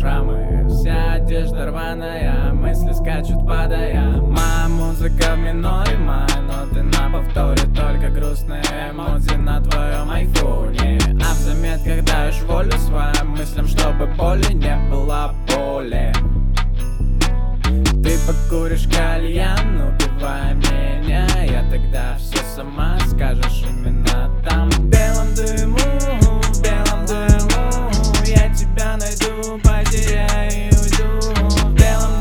шрамы, вся одежда рваная, мысли скачут падая. Моя музыка в миноре, но ты на повторе, только грустные эмодзи на твоем айфоне. А в заметках даешь волю своим мыслям, чтобы боли не было боли. Ты покуришь кальян, убивая меня, я тогда все сама скажешь именно там. В белом дыму, я тебя найду, потеряю и уйду. В белом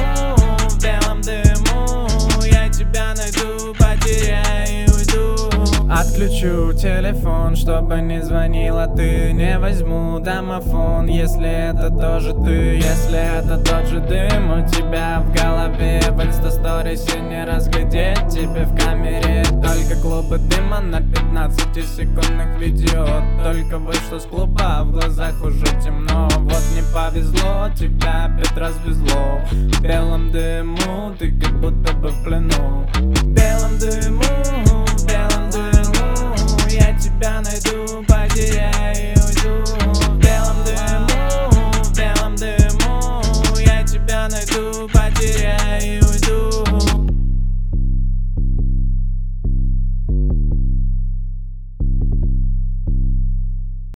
дыму, я тебя найду, потеряю и уйду. Отключу телефон, чтобы не звонила ты. Не возьму домофон, если это тоже ты. Если это тот же дым у тебя в голове. В инстасторисе не разглядеть тебе в камере. Только клубы дыма на 15-секундных видео. Только вышла с клуба, в глазах уже темно. Вот не повезло, тебя опять развезло. В белом дыму, ты как будто бы в плену. В белом дыму, я тебя найду,